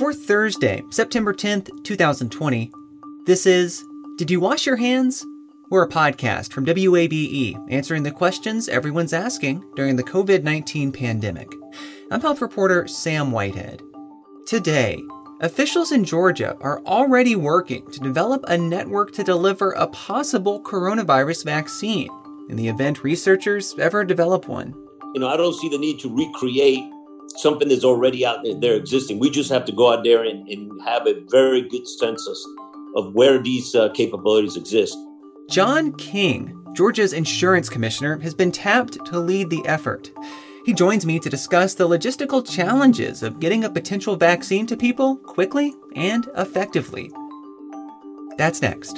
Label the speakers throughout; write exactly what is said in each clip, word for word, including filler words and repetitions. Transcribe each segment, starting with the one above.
Speaker 1: For Thursday, September tenth, twenty twenty, this is Did You Wash Your Hands? We're a podcast from W A B E answering the questions everyone's asking during the covid nineteen pandemic. I'm health reporter Sam Whitehead. Today, officials in Georgia are already working to develop a network to deliver a possible coronavirus vaccine in the event researchers ever develop one.
Speaker 2: You know, I don't see the need to recreate something that's already out there, there existing. We just have to go out there and, and have a very good census of where these uh, capabilities exist.
Speaker 1: John King, Georgia's insurance commissioner, has been tapped to lead the effort. He joins me to discuss the logistical challenges of getting a potential vaccine to people quickly and effectively. That's next.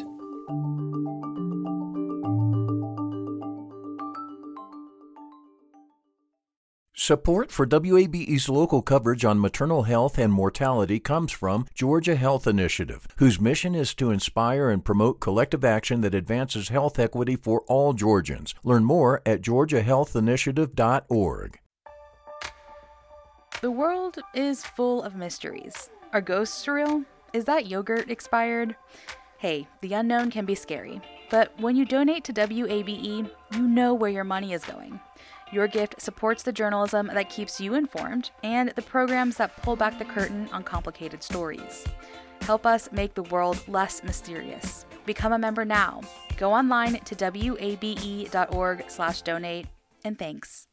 Speaker 3: Support for W A B E's local coverage on maternal health and mortality comes from Georgia Health Initiative, whose mission is to inspire and promote collective action that advances health equity for all Georgians. Learn more at georgia health initiative dot org.
Speaker 4: The world is full of mysteries. Are ghosts real? Is that yogurt expired? Hey, the unknown can be scary, but when you donate to W A B E, you know where your money is going. Your gift supports the journalism that keeps you informed and the programs that pull back the curtain on complicated stories. Help us make the world less mysterious. Become a member now. Go online to W A B E dot org slash donate, and thanks.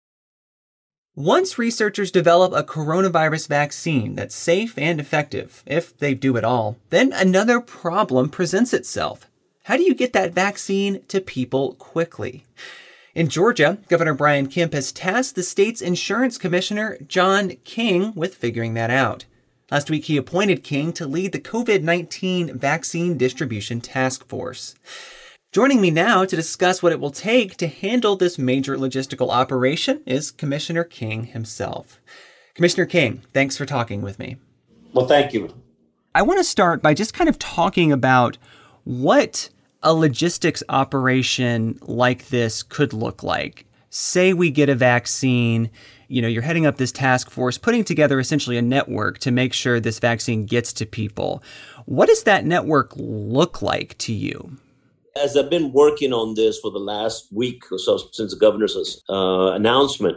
Speaker 1: Once researchers develop a coronavirus vaccine that's safe and effective, if they do at all, then another problem presents itself. How do you get that vaccine to people quickly? In Georgia, Governor Brian Kemp has tasked the state's insurance commissioner, John King, with figuring that out. Last week, he appointed King to lead the covid nineteen vaccine distribution task force. Joining me now to discuss what it will take to handle this major logistical operation is Commissioner King himself. Commissioner King, thanks for talking with me.
Speaker 2: Well, thank you.
Speaker 1: I want to start by just kind of talking about what a logistics operation like this could look like. Say we get a vaccine, you know, you're heading up this task force, putting together essentially a network to make sure this vaccine gets to people. What does that network look like to you?
Speaker 2: As I've been working on this for the last week or so since the governor's uh, announcement,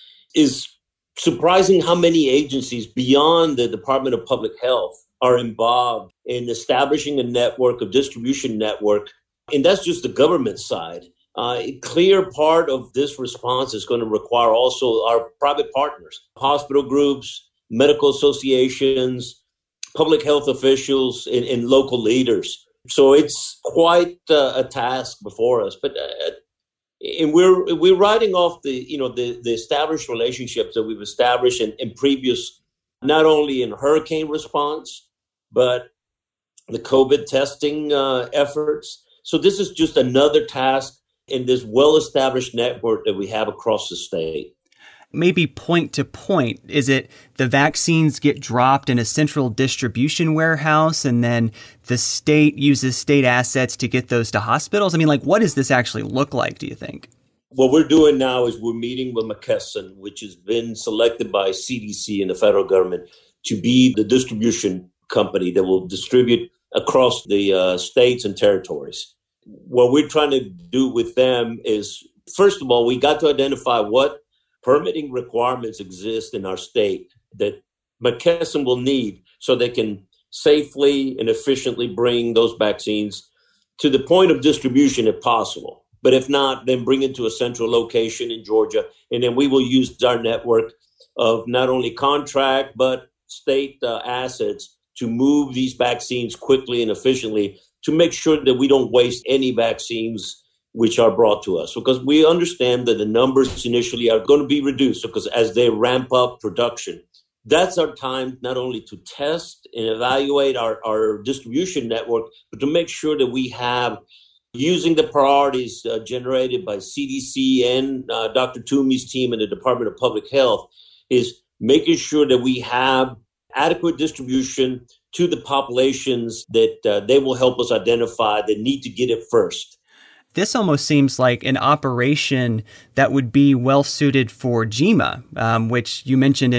Speaker 2: is surprising how many agencies beyond the Department of Public Health are involved in establishing a network, a distribution network. And that's just the government side. Uh, a clear part of this response is going to require also our private partners, hospital groups, medical associations, public health officials, and, and local leaders. So it's quite uh, a task before us. But uh, and we're we're riding off the you know the, the established relationships that we've established in, in previous, not only in hurricane response, but the COVID testing uh, efforts. So this is just another task in this well-established network that we have across the state.
Speaker 1: Maybe point to point, is it the vaccines get dropped in a central distribution warehouse and then the state uses state assets to get those to hospitals? I mean, like, what does this actually look like, do you think?
Speaker 2: What we're doing now is we're meeting with McKesson, which has been selected by C D C and the federal government to be the distribution company that will distribute across the uh, states and territories. What we're trying to do with them is, first of all, we got to identify what permitting requirements exist in our state that McKesson will need so they can safely and efficiently bring those vaccines to the point of distribution if possible. But if not, then bring it to a central location in Georgia. And then we will use our network of not only contract, but state uh, assets to move these vaccines quickly and efficiently to make sure that we don't waste any vaccines which are brought to us, because we understand that the numbers initially are going to be reduced because as they ramp up production, that's our time not only to test and evaluate our, our distribution network, but to make sure that we have, using the priorities uh, generated by C D C and uh, Doctor Toomey's team in the Department of Public Health, is making sure that we have adequate distribution to the populations that uh, they will help us identify that need to get it first.
Speaker 1: This almost seems like an operation that would be well suited for GEMA, um, which you mentioned in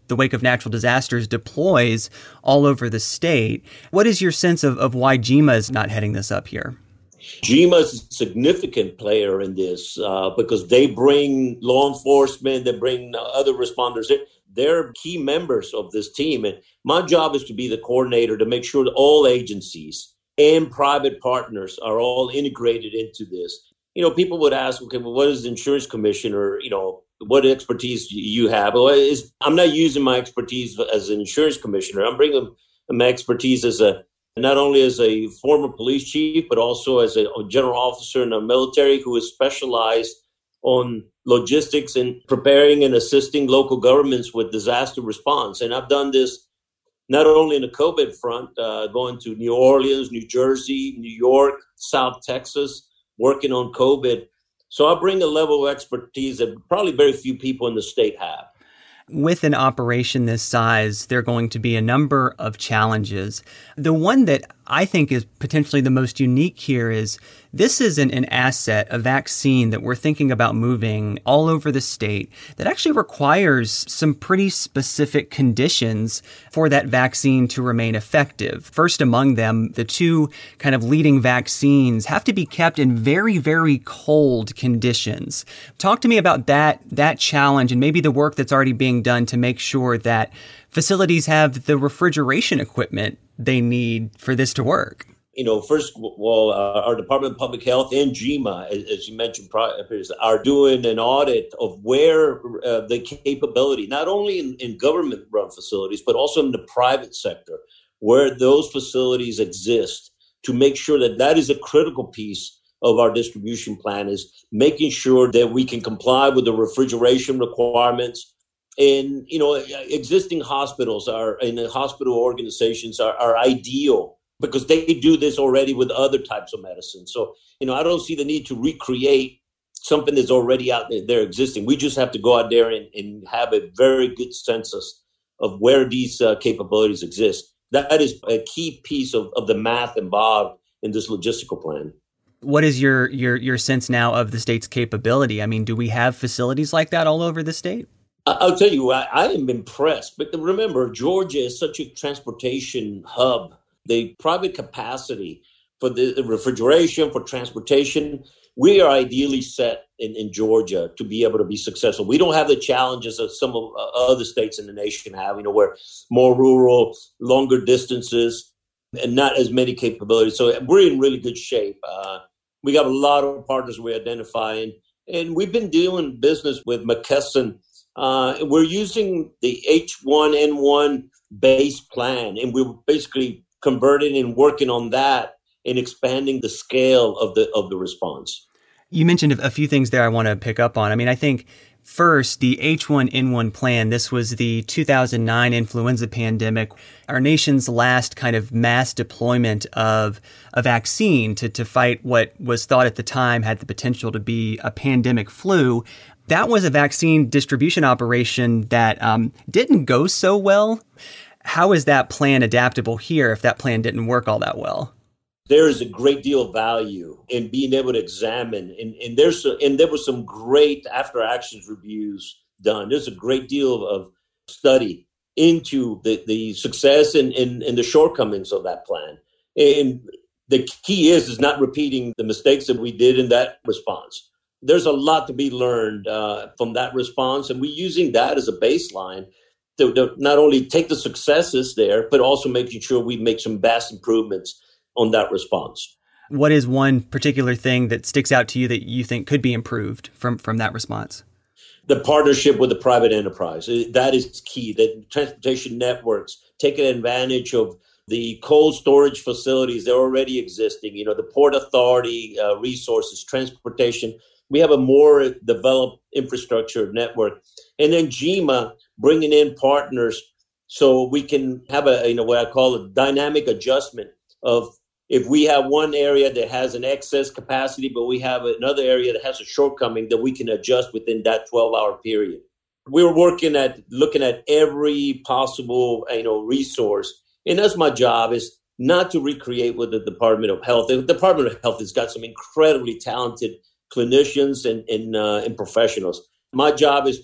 Speaker 1: the wake of natural disasters deploys all over the state. What is your sense of, of why GEMA is not heading this up here?
Speaker 2: GEMA is a significant player in this uh, because they bring law enforcement, they bring other responders. They're, they're key members of this team. And my job is to be the coordinator to make sure that all agencies and private partners are all integrated into this. You know, people would ask, okay, well, what is the insurance commissioner, you know, what expertise do you have? Well, it's, I'm not using my expertise as an insurance commissioner. I'm bringing my expertise as a not only as a former police chief, but also as a general officer in the military who is specialized on logistics and preparing and assisting local governments with disaster response. And I've done this not only in the COVID front, uh, going to New Orleans, New Jersey, New York, South Texas, working on COVID. So I bring a level of expertise that probably very few people in the state have.
Speaker 1: With an operation this size, there are going to be a number of challenges. The one that I think is potentially the most unique here is this is an, an asset, a vaccine that we're thinking about moving all over the state that actually requires some pretty specific conditions for that vaccine to remain effective. First among them, the two kind of leading vaccines have to be kept in very, very cold conditions. Talk to me about that, that challenge and maybe the work that's already being done to make sure that facilities have the refrigeration equipment they need for this to work.
Speaker 2: You know, first of all, uh, our Department of Public Health and GEMA, as, as you mentioned, are doing an audit of where uh, the capability, not only in, in government-run facilities, but also in the private sector, where those facilities exist, to make sure that that is a critical piece of our distribution plan, is making sure that we can comply with the refrigeration requirements. And, you know, existing hospitals are, and hospital organizations are, are ideal because they do this already with other types of medicine. So, you know, I don't see the need to recreate something that's already out there, there existing. We just have to go out there and, and have a very good census of where these uh, capabilities exist. That is a key piece of, of the math involved in this logistical plan.
Speaker 1: What is your, your, your sense now of the state's capability? I mean, do we have facilities like that all over the state?
Speaker 2: I'll tell you, I, I am impressed. But remember, Georgia is such a transportation hub. The private capacity for the refrigeration, for transportation, we are ideally set in, in Georgia to be able to be successful. We don't have the challenges that some of uh, other states in the nation have, you know, where more rural, longer distances, and not as many capabilities. So we're in really good shape. Uh, we got a lot of partners we're identifying, and we've been doing business with McKesson. Uh, we're using the H one N one base plan, and we're basically converting and working on that and expanding the scale of the of the response.
Speaker 1: You mentioned a few things there I want to pick up on. I mean, I think first, the H one N one plan, this was the two thousand nine influenza pandemic, our nation's last kind of mass deployment of a vaccine to, to fight what was thought at the time had the potential to be a pandemic flu. That was a vaccine distribution operation that um, didn't go so well. How is that plan adaptable here if that plan didn't work all that well?
Speaker 2: There is a great deal of value in being able to examine, and, and there's a, and there was some great after actions reviews done. There's a great deal of study into the, the success and, and, and the shortcomings of that plan. And the key is is not repeating the mistakes that we did in that response. There's a lot to be learned uh, from that response, and we're using that as a baseline to, to not only take the successes there, but also making sure we make some vast improvements on that response.
Speaker 1: What is one particular thing that sticks out to you that you think could be improved from, from that response?
Speaker 2: The partnership with the private enterprise. That is key. The transportation networks taking advantage of the cold storage facilities that are already existing, you know, the Port Authority uh, resources, transportation. We have a more developed infrastructure network. And then GEMA bringing in partners so we can have a, you know, what I call a dynamic adjustment of if we have one area that has an excess capacity, but we have another area that has a shortcoming, that we can adjust within that twelve-hour period. We're working at looking at every possible, you know, resource. And that's my job, is not to recreate what the Department of Health. The Department of Health has got some incredibly talented clinicians and and, uh, and professionals. My job is to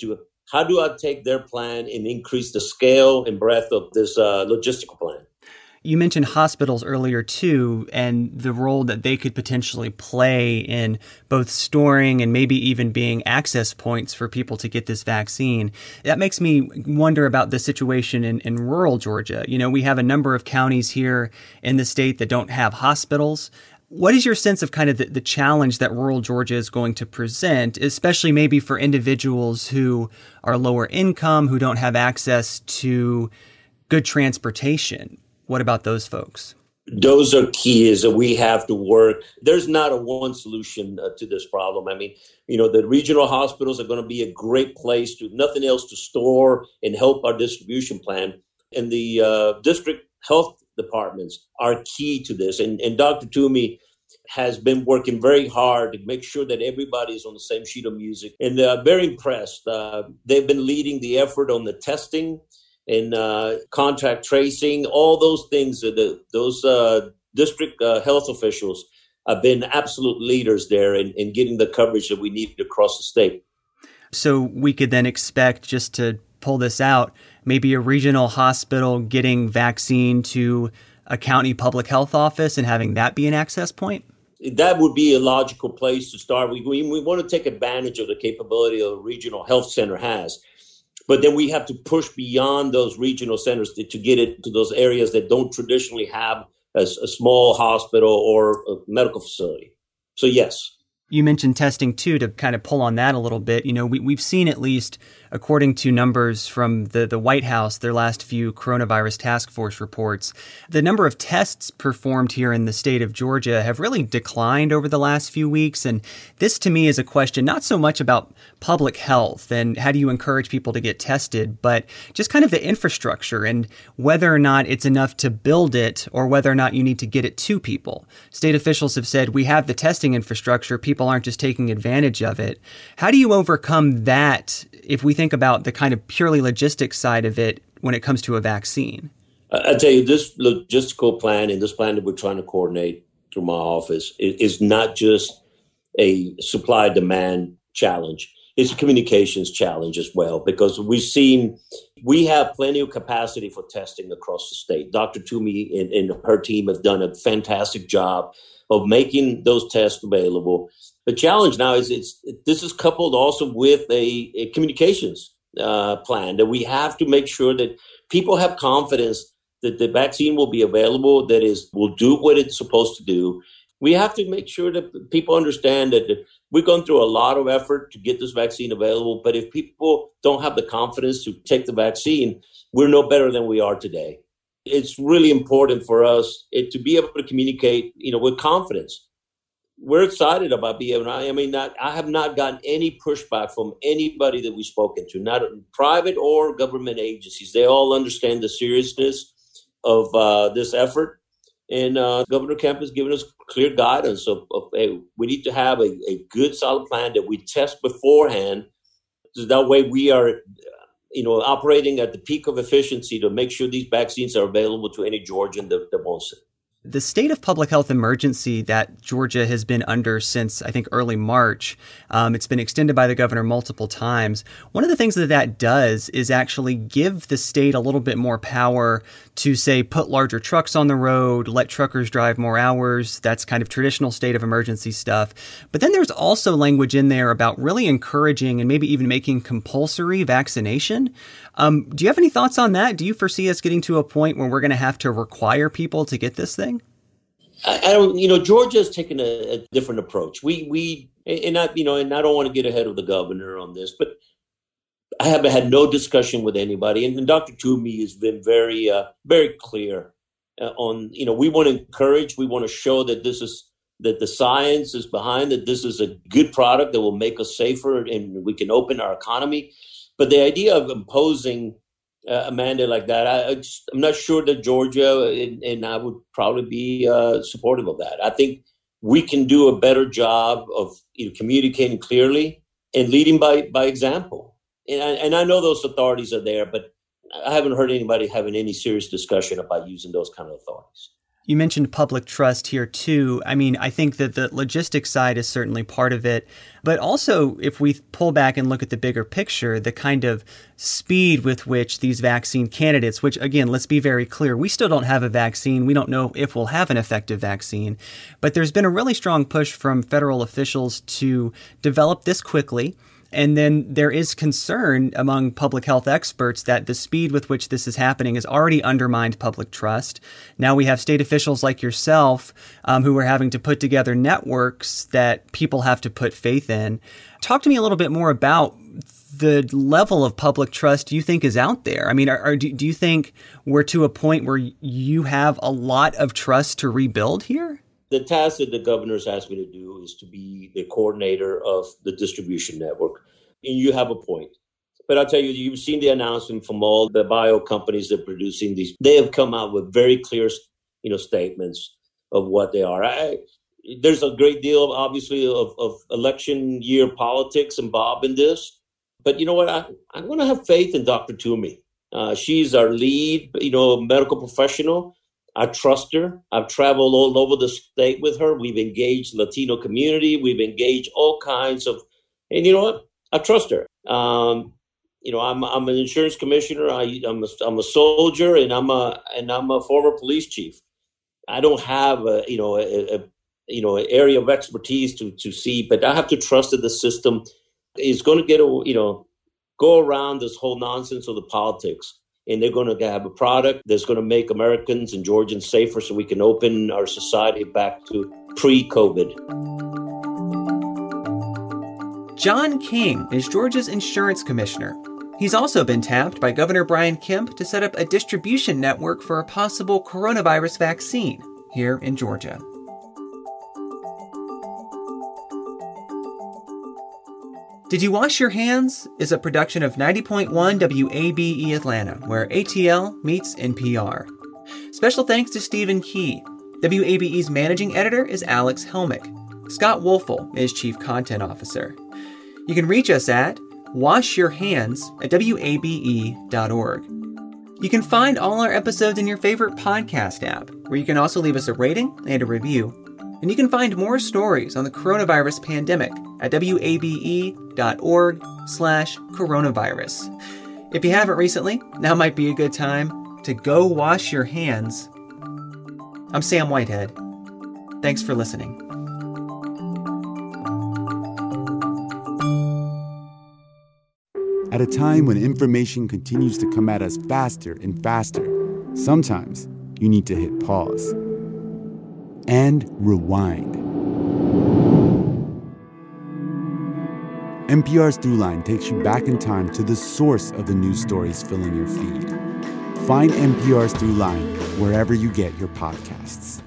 Speaker 2: how do I take their plan and increase the scale and breadth of this uh, logistical plan?
Speaker 1: You mentioned hospitals earlier, too, and the role that they could potentially play in both storing and maybe even being access points for people to get this vaccine. That makes me wonder about the situation in, in rural Georgia. You know, we have a number of counties here in the state that don't have hospitals. What is your sense of kind of the, the challenge that rural Georgia is going to present, especially maybe for individuals who are lower income, who don't have access to good transportation? What about those folks?
Speaker 2: Those are key is that we have to work. There's not a one solution uh, to this problem. I mean, you know, the regional hospitals are going to be a great place to, nothing else to store and help our distribution plan. And the uh, district health departments are key to this. And, and Doctor Toomey has been working very hard to make sure that everybody is on the same sheet of music. And uh, very impressed. Uh, they've been leading the effort on the testing and uh, contact tracing, all those things. Uh, the, those uh, district uh, health officials have been absolute leaders there in, in getting the coverage that we need across the state.
Speaker 1: So we could then expect, just to pull this out, maybe a regional hospital getting vaccine to a county public health office and having that be an access point?
Speaker 2: That would be a logical place to start. We, we, we want to take advantage of the capability of a regional health center has. But then we have to push beyond those regional centers to, to get it to those areas that don't traditionally have a, a small hospital or a medical facility. So, yes.
Speaker 1: You mentioned testing, too, to kind of pull on that a little bit. You know, we, we've seen, at least according to numbers from the, the White House, their last few coronavirus task force reports, the number of tests performed here in the state of Georgia have really declined over the last few weeks. And this, to me, is a question not so much about public health and how do you encourage people to get tested, but just kind of the infrastructure and whether or not it's enough to build it or whether or not you need to get it to people. State officials have said we have the testing infrastructure. People aren't just taking advantage of it. How do you overcome that if we think about the kind of purely logistics side of it when it comes to a vaccine?
Speaker 2: I tell you, this logistical plan and this plan that we're trying to coordinate through my office is not just a supply demand challenge. It's a communications challenge as well, because we've seen we have plenty of capacity for testing across the state. Doctor Toomey and, and her team have done a fantastic job of making those tests available. The challenge now is it's this is coupled also with a, a communications uh, plan that we have to make sure that people have confidence that the vaccine will be available, that is will do what it's supposed to do. We have to make sure that people understand that we've gone through a lot of effort to get this vaccine available. But if people don't have the confidence to take the vaccine, we're no better than we are today. It's really important for us it, to be able to communicate, you know, with confidence. We're excited about being able. I mean, not, I have not gotten any pushback from anybody that we've spoken to, not private or government agencies. They all understand the seriousness of uh, this effort. And uh, Governor Kemp has given us clear guidance of, of hey, we need to have a, a good, solid plan that we test beforehand. So that way we are, you know, operating at the peak of efficiency to make sure these vaccines are available to any Georgian that, that wants it.
Speaker 1: The state of public health emergency that Georgia has been under since, I think, early March, um, it's been extended by the governor multiple times. One of the things that that does is actually give the state a little bit more power to, say, put larger trucks on the road, let truckers drive more hours. That's kind of traditional state of emergency stuff. But then there's also language in there about really encouraging and maybe even making compulsory vaccination. Um, do you have any thoughts on that? Do you foresee us getting to a point where we're going to have to require people to get this thing?
Speaker 2: I, I don't, you know, Georgia has taken a, a different approach. We, we, and I, you know, and I don't want to get ahead of the governor on this, but I have had no discussion with anybody. And, and Doctor Toomey has been very, uh, very clear uh, on, you know, we want to encourage, we want to show that this is, that the science is behind that this is a good product that will make us safer and we can open our economy. But the idea of imposing uh, a mandate like that, I, I just, I'm not sure that Georgia and, and I would probably be uh, supportive of that. I think we can do a better job of you know, communicating clearly and leading by, by example. And I, and I know those authorities are there, but I haven't heard anybody having any serious discussion about using those kind of authorities.
Speaker 1: You mentioned public trust here too. I mean, I think that the logistics side is certainly part of it. But also, if we pull back and look at the bigger picture, the kind of speed with which these vaccine candidates, which again, let's be very clear, we still don't have a vaccine. We don't know if we'll have an effective vaccine. But there's been a really strong push from federal officials to develop this quickly. And then there is concern among public health experts that the speed with which this is happening has already undermined public trust. Now we have state officials like yourself um, who are having to put together networks that people have to put faith in. Talk to me a little bit more about the level of public trust you think is out there. I mean, are, are, do you think we're to a point where you have a lot of trust to rebuild here?
Speaker 2: The task that the governor's asked me to do is to be the coordinator of the distribution network. And you have a point. But I'll tell you, you've seen the announcement from all the bio companies that are producing these. They have come out with very clear, you know, statements of what they are. I, there's a great deal, obviously, of, of election year politics involved in this. But you know what? I, I'm going to have faith in Doctor Toomey. Uh, she's our lead, you know, medical professional. I trust her. I've traveled all over the state with her. We've engaged Latino community. We've engaged all kinds of, and you know what? I trust her. Um, you know, I'm I'm an insurance commissioner. I, I'm a, I'm a soldier, and I'm a and I'm a former police chief. I don't have a you know a, a you know an area of expertise to to see, but I have to trust that the system is going to get a you know go around this whole nonsense of the politics. And they're going to have a product that's going to make Americans and Georgians safer so we can open our society back to pre-COVID.
Speaker 1: John King is Georgia's insurance commissioner. He's also been tapped by Governor Brian Kemp to set up a distribution network for a possible coronavirus vaccine here in Georgia. Did You Wash Your Hands is a production of ninety point one W A B E Atlanta, where A T L meets N P R. Special thanks to Stephen Key. W A B E's managing editor is Alex Helmick. Scott Wolfel is chief content officer. You can reach us at washyourhands at W A B E dot org. You can find all our episodes in your favorite podcast app, where you can also leave us a rating and a review. And you can find more stories on the coronavirus pandemic at W A B E dot org slash coronavirus. If you haven't recently, now might be a good time to go wash your hands. I'm Sam Whitehead. Thanks for listening.
Speaker 5: At a time when information continues to come at us faster and faster, sometimes you need to hit pause and rewind. N P R's Throughline takes you back in time to the source of the news stories filling your feed. Find N P R's Throughline wherever you get your podcasts.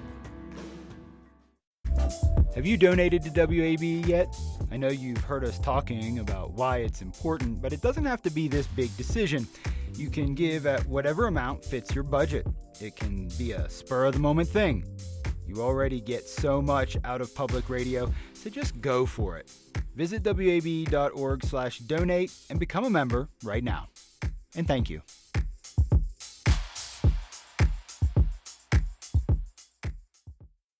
Speaker 6: Have you donated to W A B E yet? I know you've heard us talking about why it's important, but it doesn't have to be this big decision. You can give at whatever amount fits your budget. It can be a spur-of-the-moment thing. You already get so much out of public radio, so just go for it. Visit W A B E dot org slash donate and become a member right now. And thank you.